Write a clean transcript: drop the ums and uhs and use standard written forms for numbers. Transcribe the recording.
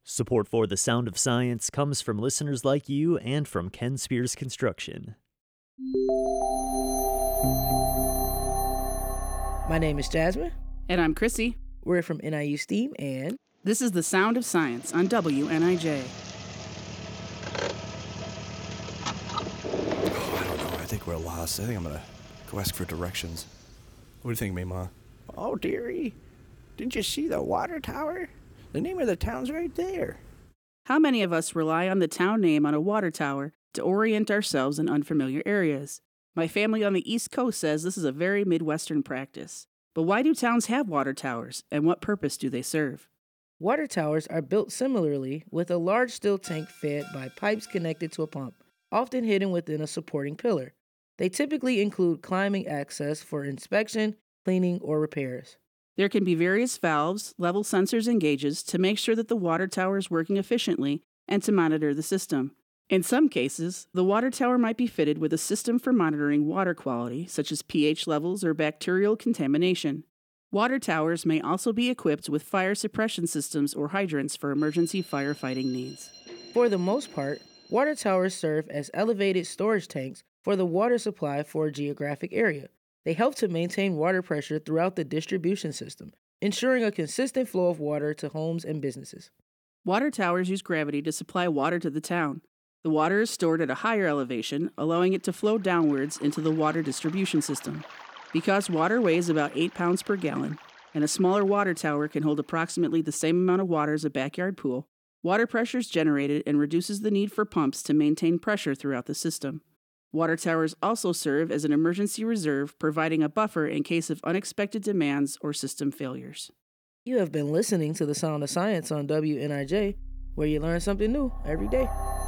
Support for The Sound of Science comes from listeners like you and from Ken Spears Construction. My name is Jasmine. And I'm Chrissy. We're from NIU STEAM, and this is The Sound of Science on WNIJ. I don't know. I think we're lost. I think I'm going to go ask for directions. What do you think, Mima? Oh, dearie. Didn't you see the water tower? The name of the town's right there. How many of us rely on the town name on a water tower to orient ourselves in unfamiliar areas? My family on the East Coast says this is a very Midwestern practice. But why do towns have water towers, and what purpose do they serve? Water towers are built similarly, with a large steel tank fed by pipes connected to a pump, often hidden within a supporting pillar. They typically include climbing access for inspection, cleaning, or repairs. There can be various valves, level sensors, and gauges to make sure that the water tower is working efficiently and to monitor the system. In some cases, the water tower might be fitted with a system for monitoring water quality, such as pH levels or bacterial contamination. Water towers may also be equipped with fire suppression systems or hydrants for emergency firefighting needs. For the most part, water towers serve as elevated storage tanks for the water supply for a geographic area. They help to maintain water pressure throughout the distribution system, ensuring a consistent flow of water to homes and businesses. Water towers use gravity to supply water to the town. The water is stored at a higher elevation, allowing it to flow downwards into the water distribution system. Because water weighs about 8 pounds per gallon, and a smaller water tower can hold approximately the same amount of water as a backyard pool, water pressure is generated and reduces the need for pumps to maintain pressure throughout the system. Water towers also serve as an emergency reserve, providing a buffer in case of unexpected demands or system failures. You have been listening to The Sound of Science on WNIJ, where you learn something new every day.